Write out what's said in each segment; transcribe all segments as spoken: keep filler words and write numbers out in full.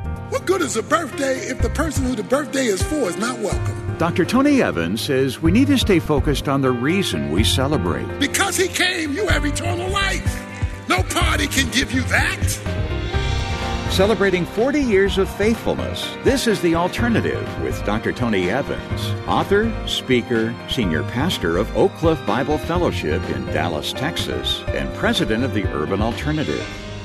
What good is a birthday if the person who the birthday is for is not welcome? Doctor Tony Evans says we need to stay focused on the reason we celebrate. Because he came, you have eternal life. No party can give you that. Celebrating forty years of faithfulness, this is The Alternative with Doctor Tony Evans, author, speaker, senior pastor of Oak Cliff Bible Fellowship in Dallas, Texas, and president of the Urban Alternative.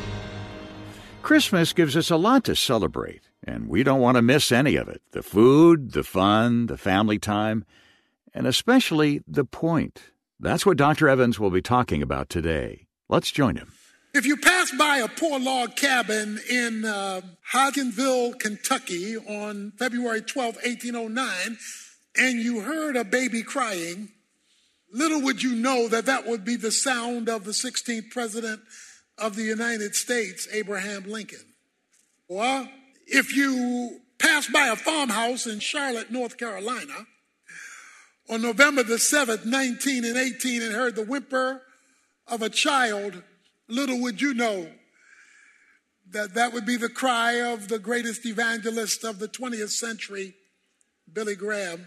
Christmas gives us a lot to celebrate, and we don't want to miss any of it. The food, the fun, the family time, and especially the point. That's what Doctor Evans will be talking about today. Let's join him. If you pass by a poor log cabin in uh, Hodgenville, Kentucky on February twelfth, eighteen oh nine, and you heard a baby crying, little would you know that that would be the sound of the sixteenth president of the United States, Abraham Lincoln. Or if you pass by a farmhouse in Charlotte, North Carolina, on November the seventh, nineteen eighteen, and heard the whimper of a child, little would you know that that would be the cry of the greatest evangelist of the twentieth century, Billy Graham.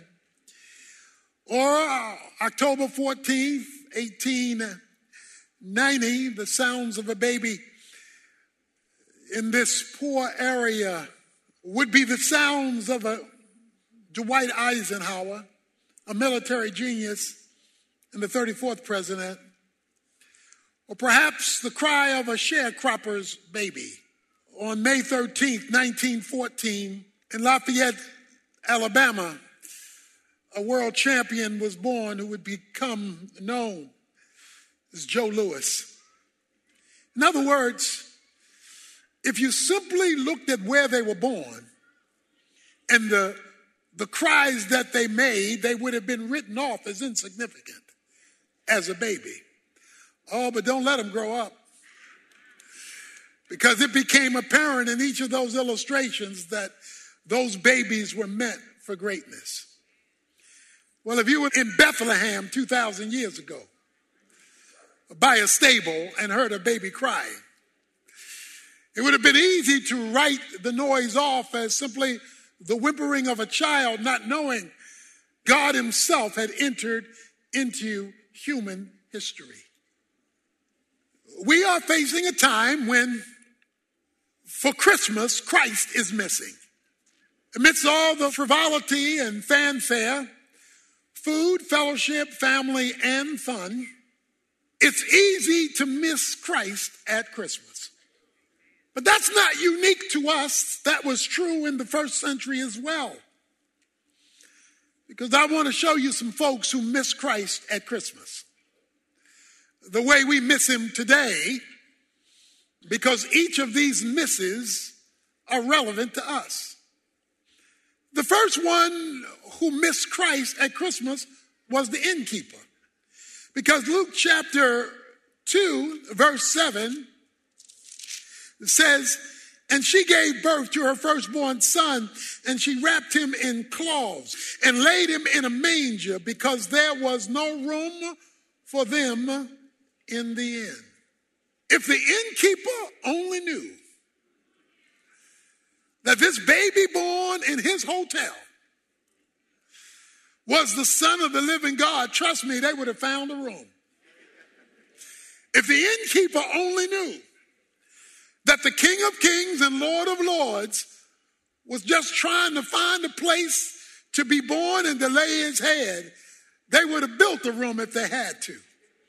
Or uh, October fourteenth, eighteen ninety, the sounds of a baby in this poor area would be the sounds of a Dwight Eisenhower, a military genius and the thirty-fourth president. Or perhaps the cry of a sharecropper's baby on May thirteenth, nineteen fourteen, in Lafayette, Alabama, a world champion was born who would become known as Joe Louis. In other words, if you simply looked at where they were born and the, the cries that they made, they would have been written off as insignificant as a baby. Oh, but don't let them grow up. Because it became apparent in each of those illustrations that those babies were meant for greatness. Well, if you were in Bethlehem two thousand years ago, by a stable and heard a baby crying, it would have been easy to write the noise off as simply the whimpering of a child, not knowing God himself had entered into human history. We are facing a time when, for Christmas, Christ is missing. Amidst all the frivolity and fanfare, food, fellowship, family, and fun, it's easy to miss Christ at Christmas. But that's not unique to us. That was true in the first century as well. Because I want to show you some folks who miss Christ at Christmas the way we miss him today, because each of these misses are relevant to us. The first one who missed Christ at Christmas was the innkeeper. Because Luke chapter two, verse seven says, and she gave birth to her firstborn son, and she wrapped him in cloths and laid him in a manger because there was no room for them in the inn. If the innkeeper only knew that this baby born in his hotel was the Son of the living God, trust me, they would have found a room. If the innkeeper only knew that the King of Kings and Lord of Lords was just trying to find a place to be born and to lay his head, they would have built a room if they had to.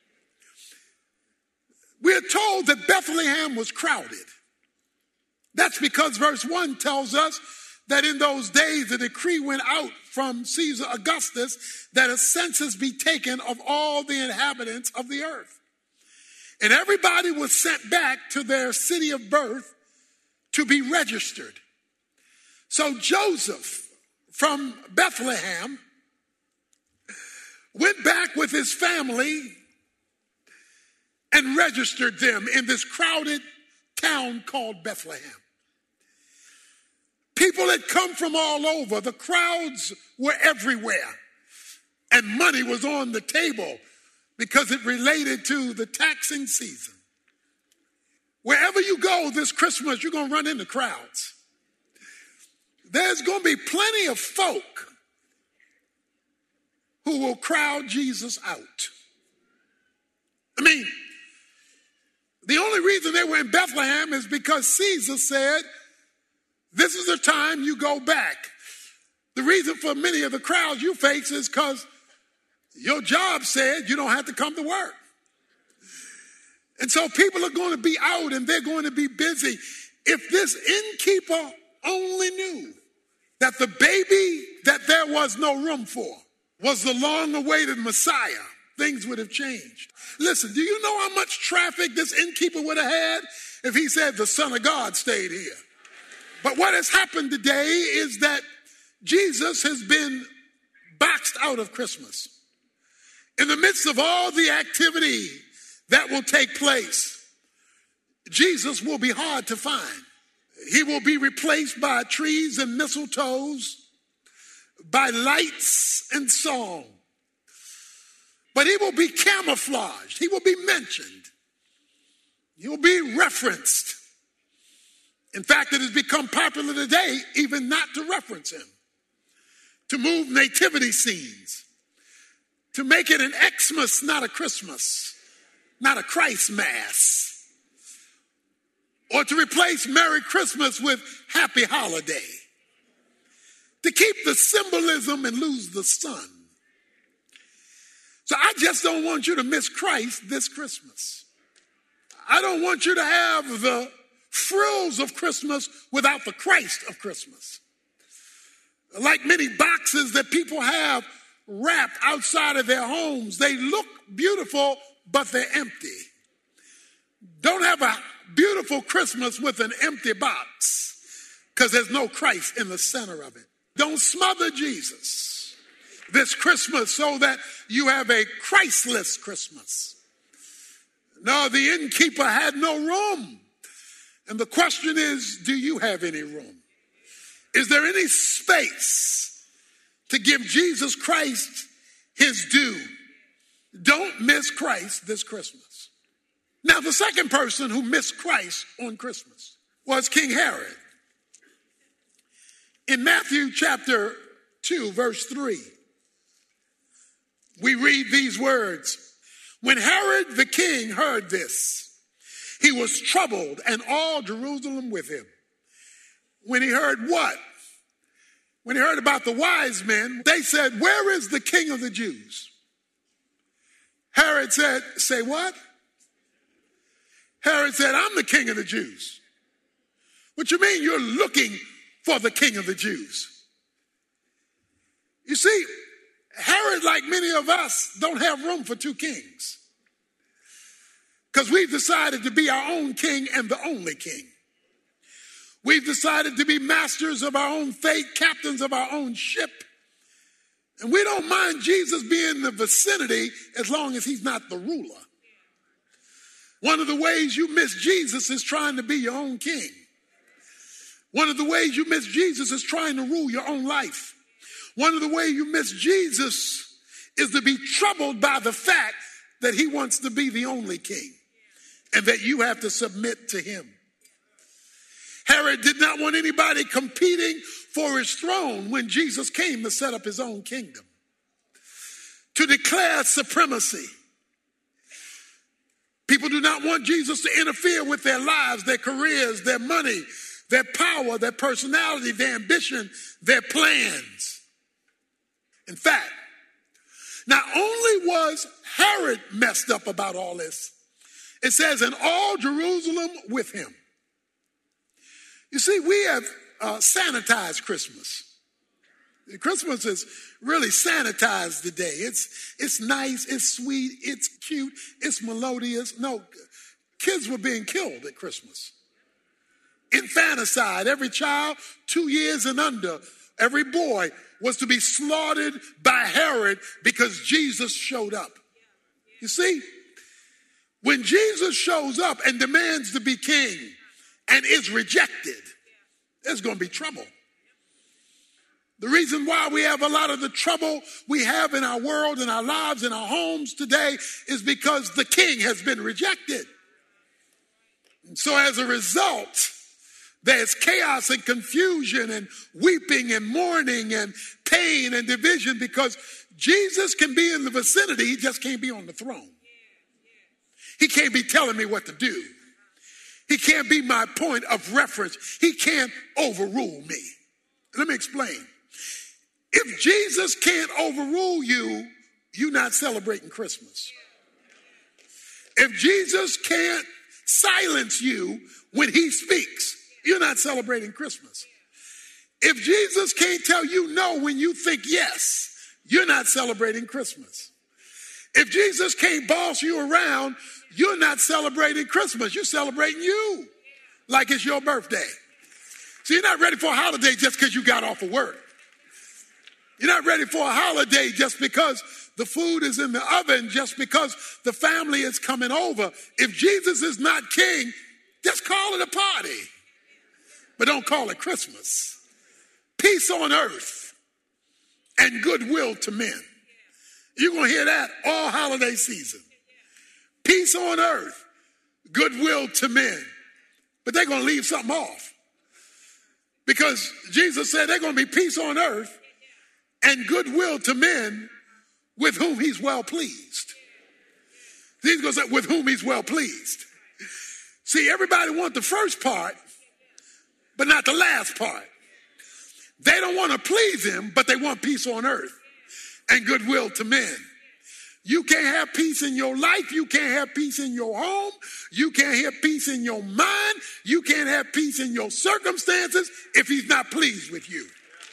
We're told that Bethlehem was crowded. That's because verse one tells us that in those days the decree went out from Caesar Augustus that a census be taken of all the inhabitants of the earth. And everybody was sent back to their city of birth to be registered. So Joseph from Bethlehem went back with his family and registered them in this crowded town called Bethlehem. People had come from all over. The crowds were everywhere. And money was on the table because it related to the taxing season. Wherever you go this Christmas, you're going to run into crowds. there's going to be plenty of folk who will crowd Jesus out. I mean, the only reason they were in Bethlehem is because Caesar said, this is the time you go back. The reason for many of the crowds you face is because your job said you don't have to come to work. And so people are going to be out and they're going to be busy. If this innkeeper only knew that the baby that there was no room for was the long-awaited Messiah, things would have changed. Listen, do you know how much traffic this innkeeper would have had if he said the Son of God stayed here? But what has happened today is that Jesus has been boxed out of Christmas. In the midst of all the activity that will take place, Jesus will be hard to find. He will be replaced by trees and mistletoes, by lights and song. But he will be camouflaged. He will be mentioned. He will be referenced. In fact, it has become popular today even not to reference him, to move nativity scenes, to make it an Xmas, not a Christmas, not a Christ Mass, or to replace Merry Christmas with Happy Holiday, to keep the symbolism and lose the sun. So I just don't want you to miss Christ this Christmas. I don't want you to have the frills of Christmas without the Christ of Christmas. Like many boxes that people have wrapped outside of their homes, they look beautiful, but they're empty. Don't have a beautiful Christmas with an empty box, because there's no Christ in the center of it. Don't smother Jesus this Christmas so that you have a Christless Christmas. No, the innkeeper had no room. And the question is, do you have any room? Is there any space to give Jesus Christ his due? Don't miss Christ this Christmas. Now, the second person who missed Christ on Christmas was King Herod. In Matthew chapter two, verse three, we read these words. When Herod the king heard this, he was troubled, and all Jerusalem with him. When he heard what? When he heard about the wise men, they said, where is the king of the Jews? Herod said, say what? Herod said, I'm the king of the Jews. What you mean you're looking for the king of the Jews? You see, Herod, like many of us, don't have room for two kings. Because we've decided to be our own king and the only king. We've decided to be masters of our own fate, captains of our own ship. And we don't mind Jesus being in the vicinity as long as he's not the ruler. One of the ways you miss Jesus is trying to be your own king. One of the ways you miss Jesus is trying to rule your own life. One of the ways you miss Jesus is to be troubled by the fact that he wants to be the only king and that you have to submit to him. Herod did not want anybody competing for his throne when Jesus came to set up his own kingdom, to declare supremacy. People do not want Jesus to interfere with their lives, their careers, their money, their power, their personality, their ambition, their plans. In fact, not only was Herod messed up about all this, it says, and all Jerusalem with him. You see, we have uh, sanitized Christmas. Christmas is really sanitized today. It's, it's nice, it's sweet, it's cute, it's melodious. No, kids were being killed at Christmas. Infanticide, every child two years and under, every boy was to be slaughtered by Herod because Jesus showed up. You see, when Jesus shows up and demands to be king and is rejected, there's going to be trouble. The reason why we have a lot of the trouble we have in our world, in our lives, in our homes today is because the king has been rejected. And so as a result, There's chaos and confusion and weeping and mourning and pain and division because Jesus can be in the vicinity. He just can't be on the throne. He can't be telling me what to do. He can't be my point of reference. He can't overrule me. Let me explain. If Jesus can't overrule you, you're not celebrating Christmas. If Jesus can't silence you when he speaks, you're not celebrating Christmas. If Jesus can't tell you no when you think yes, you're not celebrating Christmas. If Jesus can't boss you around, you're not celebrating Christmas. You're celebrating you like it's your birthday. So you're not ready for a holiday just because you got off of work. You're not ready for a holiday just because the food is in the oven, just because the family is coming over. If Jesus is not king, just call it a party. But don't call it Christmas. Peace on earth and goodwill to men. You're going to hear that all holiday season. Peace on earth, goodwill to men. But they're going to leave something off. Because Jesus said they're going to be peace on earth and goodwill to men with whom he's well pleased. He's going to say with whom he's well pleased. See, everybody wants the first part, but not the last part. They don't want to please him, but they want peace on earth and goodwill to men. You can't have peace in your life. You can't have peace in your home. You can't have peace in your mind. You can't have peace in your circumstances if he's not pleased with you.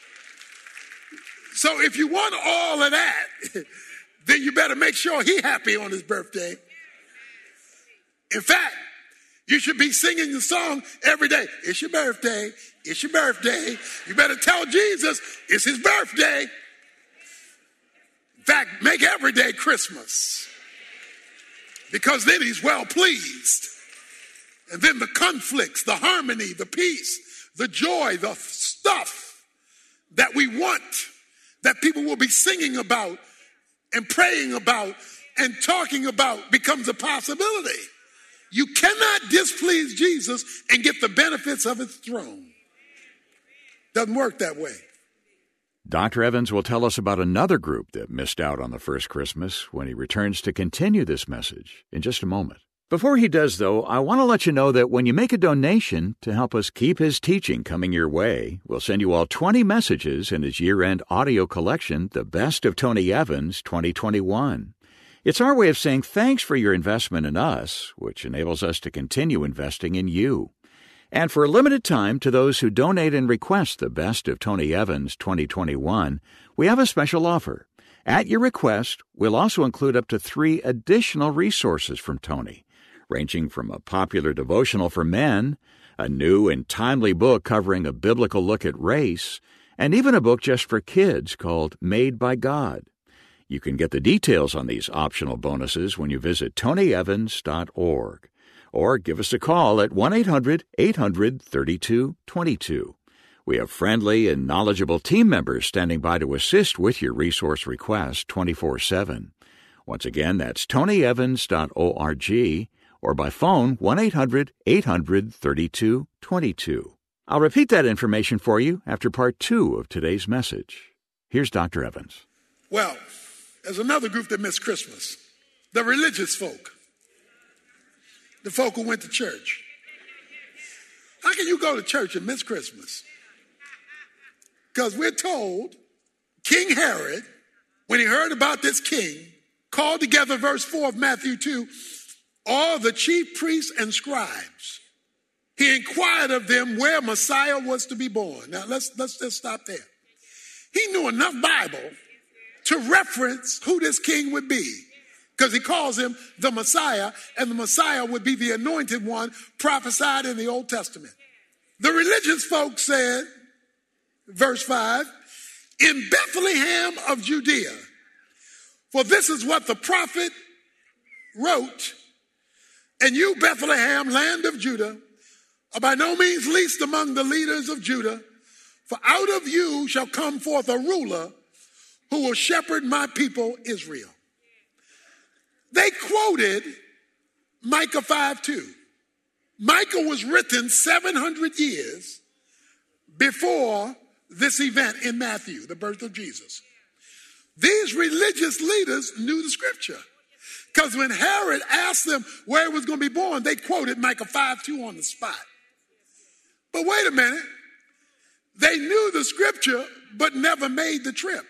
So if you want all of that, then you better make sure he's happy on his birthday. In fact, you should be singing the song every day. It's your birthday. It's your birthday. You better tell Jesus it's his birthday. In fact, make every day Christmas. Because then he's well pleased. And then the conflicts, the harmony, the peace, the joy, the stuff that we want, that people will be singing about and praying about and talking about becomes a possibility. You cannot displease Jesus and get the benefits of his throne. Doesn't work that way. Doctor Evans will tell us about another group that missed out on the first Christmas when he returns to continue this message in just a moment. Before he does, though, I want to let you know that when you make a donation to help us keep his teaching coming your way, we'll send you all twenty messages in his year-end audio collection, The Best of Tony Evans twenty twenty-one. It's our way of saying thanks for your investment in us, which enables us to continue investing in you. And for a limited time, to those who donate and request The Best of Tony Evans twenty twenty-one, we have a special offer. At your request, we'll also include up to three additional resources from Tony, ranging from a popular devotional for men, a new and timely book covering a biblical look at race, and even a book just for kids called Made by God. You can get the details on these optional bonuses when you visit tony evans dot org. Or give us a call at one eight hundred eight hundred thirty-two twenty-two. We have friendly and knowledgeable team members standing by to assist with your resource request twenty-four seven. Once again, that's tony evans dot org or by phone one eight hundred eight hundred thirty-two twenty-two. I'll repeat that information for you after part two of today's message. Here's Doctor Evans. Well, there's another group that missed Christmas. The religious folk. The folk who went to church. How can you go to church and miss Christmas? Because we're told King Herod, when he heard about this king, called together, verse four of Matthew two, all the chief priests and scribes. He inquired of them where Messiah was to be born. Now let's, let's just stop there. He knew enough Bible to reference who this king would be. Because he calls him the Messiah, and the Messiah would be the anointed one prophesied in the Old Testament. The religious folks said, verse five, in Bethlehem of Judea, for this is what the prophet wrote, and you, Bethlehem, land of Judah, are by no means least among the leaders of Judah, for out of you shall come forth a ruler who will shepherd my people Israel. They quoted Micah five two. Micah was written seven hundred years before this event in Matthew, the birth of Jesus. These religious leaders knew the scripture, because when Herod asked them where he was going to be born, they quoted Micah five two on the spot. But wait a minute. They knew the scripture, but never made the trip.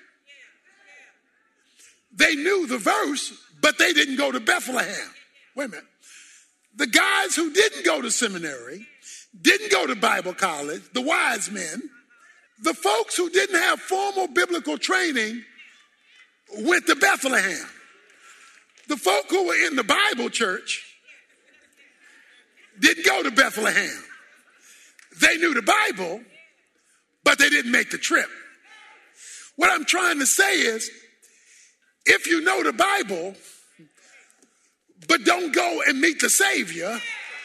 They knew the verse, but they didn't go to Bethlehem. Wait a minute. The guys who didn't go to seminary, didn't go to Bible college, the wise men, the folks who didn't have formal biblical training went to Bethlehem. The folk who were in the Bible church didn't go to Bethlehem. They knew the Bible, but they didn't make the trip. What I'm trying to say is, if you know the Bible, but don't go and meet the Savior,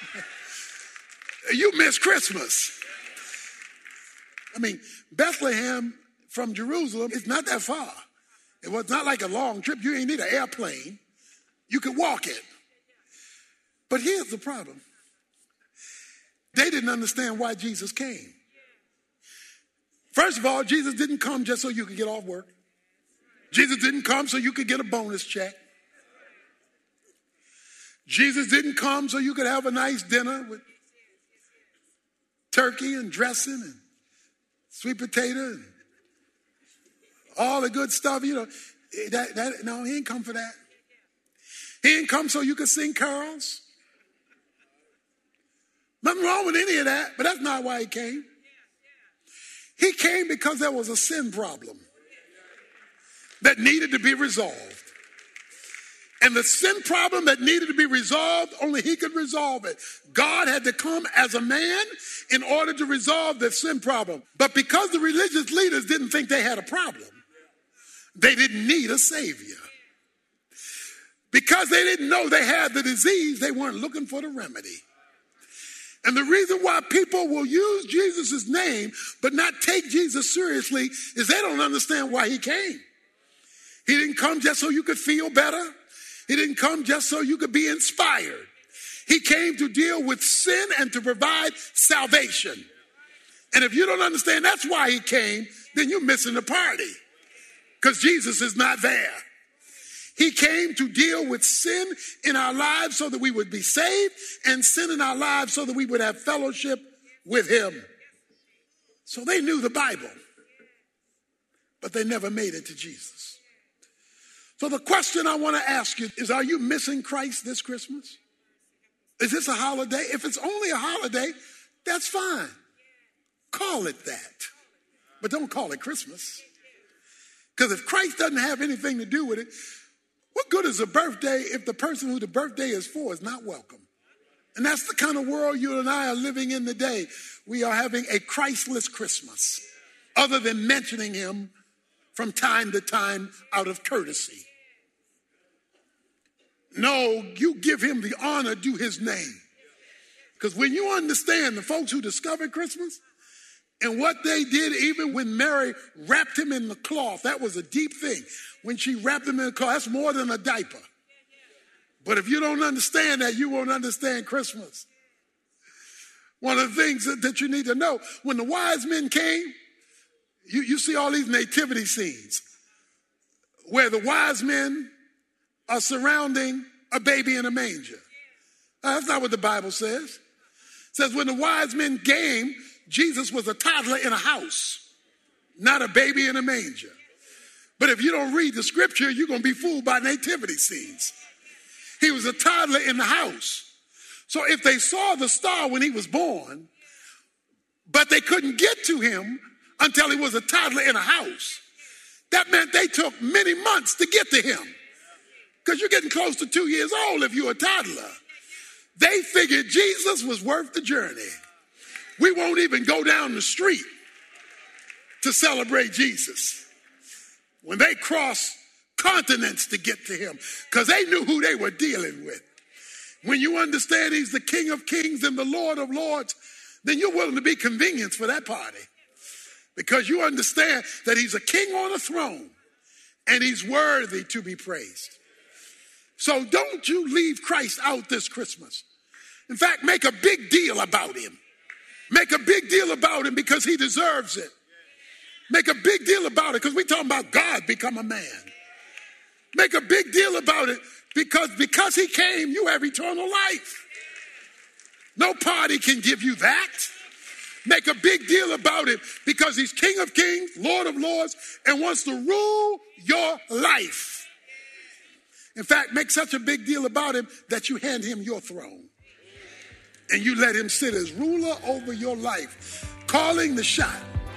you miss Christmas. I mean, Bethlehem from Jerusalem is not that far. It was not like a long trip. You ain't need an airplane. You could walk it. But here's the problem. They didn't understand why Jesus came. First of all, Jesus didn't come just so you could get off work. Jesus didn't come so you could get a bonus check. Jesus didn't come so you could have a nice dinner with turkey and dressing and sweet potato and all the good stuff. You know, that, that, no, he didn't come for that. He didn't come so you could sing carols. Nothing wrong with any of that, but that's not why he came. He came because there was a sin problem that needed to be resolved. And the sin problem that needed to be resolved, only he could resolve it. God had to come as a man in order to resolve the sin problem. But because the religious leaders didn't think they had a problem, they didn't need a savior. Because they didn't know they had the disease, they weren't looking for the remedy. And the reason why people will use Jesus' name but not take Jesus seriously is they don't understand why he came. He didn't come just so you could feel better. He didn't come just so you could be inspired. He came to deal with sin and to provide salvation. And if you don't understand that's why he came, then you're missing the party, because Jesus is not there. He came to deal with sin in our lives so that we would be saved, and sin in our lives so that we would have fellowship with him. So they knew the Bible, but they never made it to Jesus. So the question I want to ask you is, are you missing Christ this Christmas? Is this a holiday? If it's only a holiday, that's fine. Call it that. But don't call it Christmas. Because if Christ doesn't have anything to do with it, what good is a birthday if the person who the birthday is for is not welcome? And that's the kind of world you and I are living in today. We are having a Christless Christmas, other than mentioning him from time to time out of courtesy. No, you give him the honor due his name. Because when you understand the folks who discovered Christmas and what they did, even when Mary wrapped him in the cloth, that was a deep thing. When she wrapped him in the cloth, that's more than a diaper. But if you don't understand that, you won't understand Christmas. One of the things that, that you need to know, when the wise men came, you, you see all these nativity scenes where the wise men are surrounding a baby in a manger. Uh, that's not what the Bible says. It says when the wise men came, Jesus was a toddler in a house, not a baby in a manger. But if you don't read the scripture, you're going to be fooled by nativity scenes. He was a toddler in the house. So if they saw the star when he was born, but they couldn't get to him until he was a toddler in a house, that meant they took many months to get to him. Because you're getting close to two years old if you're a toddler. They figured Jesus was worth the journey. We won't even go down the street to celebrate Jesus. When they crossed continents to get to him, because they knew who they were dealing with. When you understand he's the King of Kings and the Lord of Lords, then you're willing to be convenienced for that party. Because you understand that he's a king on a throne and he's worthy to be praised. So don't you leave Christ out this Christmas. In fact, make a big deal about him. Make a big deal about him because he deserves it. Make a big deal about it because we're talking about God become a man. Make a big deal about it because because he came, you have eternal life. No party can give you that. Make a big deal about it because he's King of Kings, Lord of Lords, and wants to rule your life. In fact, make such a big deal about him that you hand him your throne. And you let him sit as ruler over your life, calling the shot.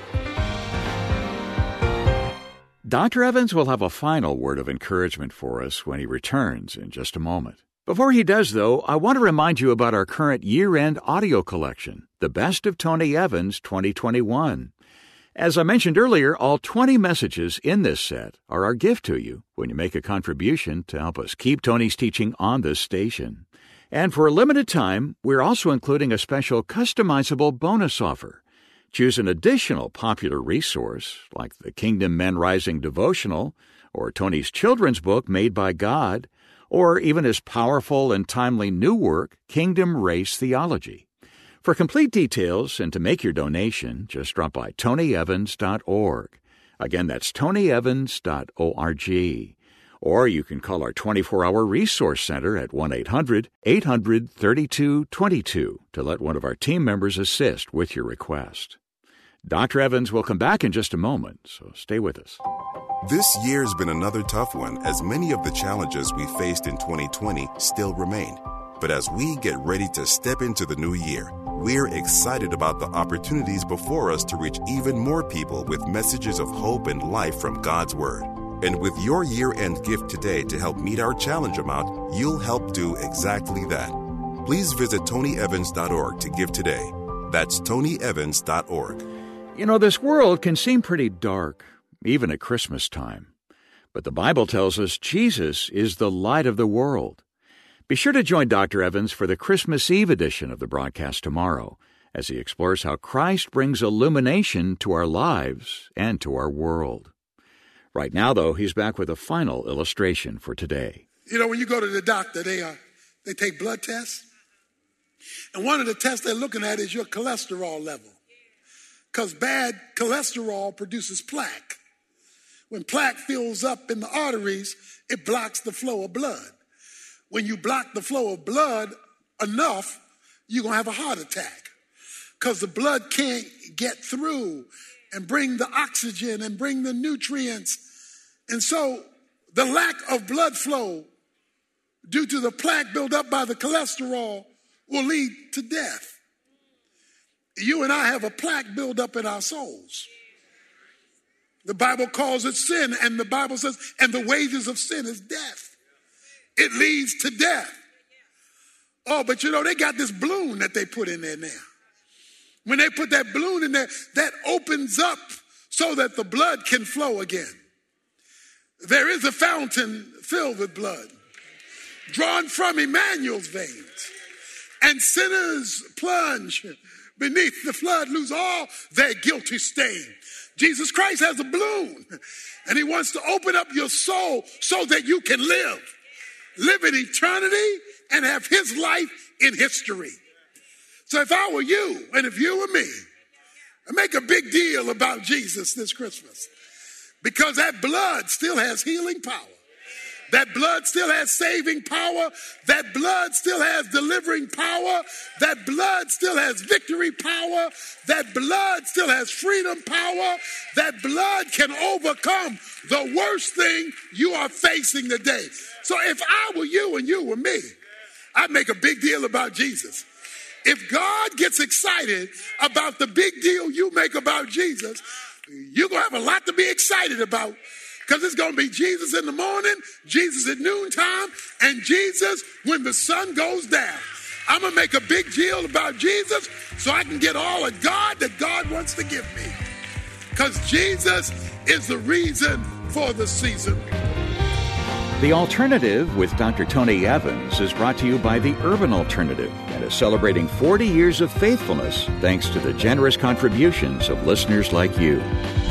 Doctor Evans will have a final word of encouragement for us when he returns in just a moment. Before he does, though, I want to remind you about our current year-end audio collection, The Best of Tony Evans twenty twenty-one. As I mentioned earlier, all twenty messages in this set are our gift to you when you make a contribution to help us keep Tony's teaching on this station. And for a limited time, we're also including a special customizable bonus offer. Choose an additional popular resource, like the Kingdom Men Rising devotional, or Tony's children's book, Made by God, or even his powerful and timely new work, Kingdom Race Theology. For complete details and to make your donation, just drop by tony evans dot org. Again, that's tony evans dot org. Or you can call our twenty-four hour resource center at one eight hundred eight hundred thirty-two twenty-two to let one of our team members assist with your request. Doctor Evans will come back in just a moment, so stay with us. This year's been another tough one, as many of the challenges we faced in twenty twenty still remain. But as we get ready to step into the new year, we're excited about the opportunities before us to reach even more people with messages of hope and life from God's Word. And with your year-end gift today to help meet our challenge amount, you'll help do exactly that. Please visit tony evans dot org to give today. That's tony evans dot org. You know, this world can seem pretty dark, even at Christmas time. But the Bible tells us Jesus is the light of the world. Be sure to join Doctor Evans for the Christmas Eve edition of the broadcast tomorrow, as he explores how Christ brings illumination to our lives and to our world. Right now, though, he's back with a final illustration for today. You know, when you go to the doctor, they uh, they take blood tests. And one of the tests they're looking at is your cholesterol level. Because bad cholesterol produces plaque. When plaque fills up in the arteries, it blocks the flow of blood. When you block the flow of blood enough, you're going to have a heart attack. Because the blood can't get through and bring the oxygen and bring the nutrients. And so the lack of blood flow due to the plaque built up by the cholesterol will lead to death. You and I have a plaque built up in our souls. The Bible calls it sin, and the Bible says, and the wages of sin is death. It leads to death. Oh, but you know, they got this balloon that they put in there now. When they put that balloon in there, that opens up so that the blood can flow again. There is a fountain filled with blood, drawn from Emmanuel's veins, and sinners plunge beneath the flood, lose all their guilty stain. Jesus Christ has a balloon, and he wants to open up your soul so that you can live. Live in eternity and have his life in history. So if I were you, and if you were me, I'd make a big deal about Jesus this Christmas. Because that blood still has healing power. That blood still has saving power. That blood still has delivering power. That blood still has victory power. That blood still has freedom power. That blood can overcome the worst thing you are facing today. So if I were you and you were me, I'd make a big deal about Jesus. If God gets excited about the big deal you make about Jesus, you're going to have a lot to be excited about. Because it's going to be Jesus in the morning, Jesus at noontime, and Jesus when the sun goes down. I'm going to make a big deal about Jesus so I can get all of God that God wants to give me. Because Jesus is the reason for the season. The Alternative with Doctor Tony Evans is brought to you by the Urban Alternative and is celebrating forty years of faithfulness thanks to the generous contributions of listeners like you.